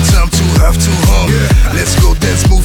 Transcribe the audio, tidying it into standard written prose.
time to have to hum. Let's go dance, move